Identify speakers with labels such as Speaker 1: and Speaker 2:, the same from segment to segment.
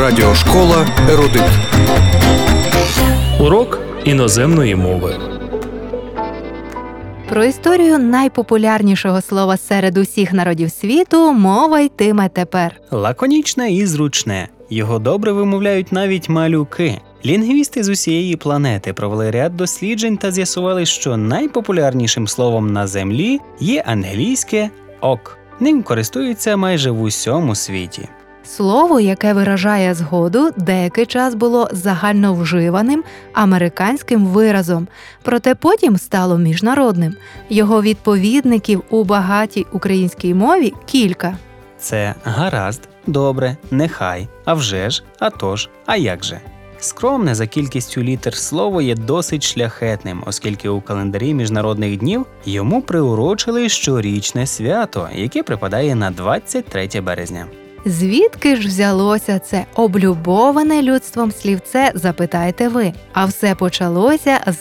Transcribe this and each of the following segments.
Speaker 1: Радіошкола «Ерудит».
Speaker 2: Урок іноземної мови.
Speaker 3: Про історію найпопулярнішого слова серед усіх народів світу мова йтиме тепер.
Speaker 4: Лаконічне і зручне. Його добре вимовляють навіть малюки. Лінгвісти з усієї планети провели ряд досліджень та з'ясували, що найпопулярнішим словом на Землі є англійське «ок». Ним користуються майже в усьому світі.
Speaker 3: Слово, яке виражає згоду, деякий час було загальновживаним американським виразом, проте потім стало міжнародним. Його відповідників у багатій українській мові кілька.
Speaker 4: Це гаразд, добре, нехай, а вже ж, а тож, а як же. Скромне за кількістю літер слово є досить шляхетним, оскільки у календарі міжнародних днів йому приурочили щорічне свято, яке припадає на 23 березня.
Speaker 3: Звідки ж взялося це облюбоване людством слівце, запитаєте ви? А все почалося з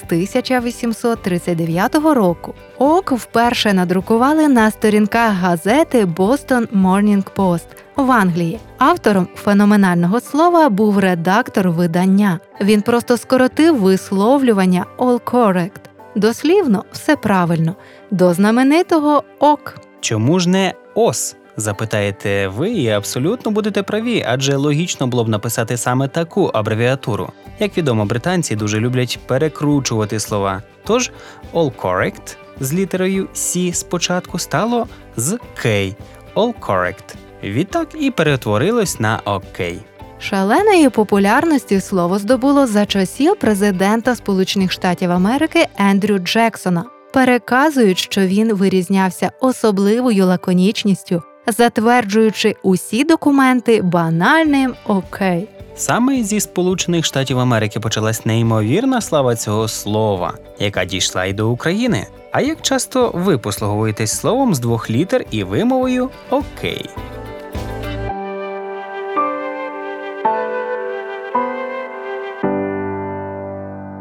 Speaker 3: 1839 року. «Ок» вперше надрукували на сторінках газети Boston Morning Post в Англії. Автором феноменального слова був редактор видання. Він просто скоротив висловлювання «all correct». Дослівно все правильно. До знаменитого «ок».
Speaker 4: Чому ж не «ос»? Запитаєте ви і абсолютно будете праві, адже логічно було б написати саме таку абревіатуру. Як відомо, британці дуже люблять перекручувати слова. Тож «all correct» з літерою «С» спочатку стало з «К» – «all correct». Відтак і перетворилось на «окей».
Speaker 3: Шаленої популярності слово здобуло за часів президента Сполучених Штатів Америки Ендрю Джексона. Переказують, що він вирізнявся особливою лаконічністю, затверджуючи усі документи банальним «окей».
Speaker 4: Саме зі Сполучених Штатів Америки почалась неймовірна слава цього слова, яка дійшла й до України. А як часто ви послуговуєтесь словом з двох літер і вимовою «окей»?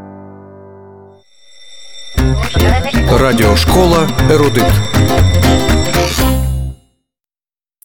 Speaker 1: Радіошкола «Ерудит».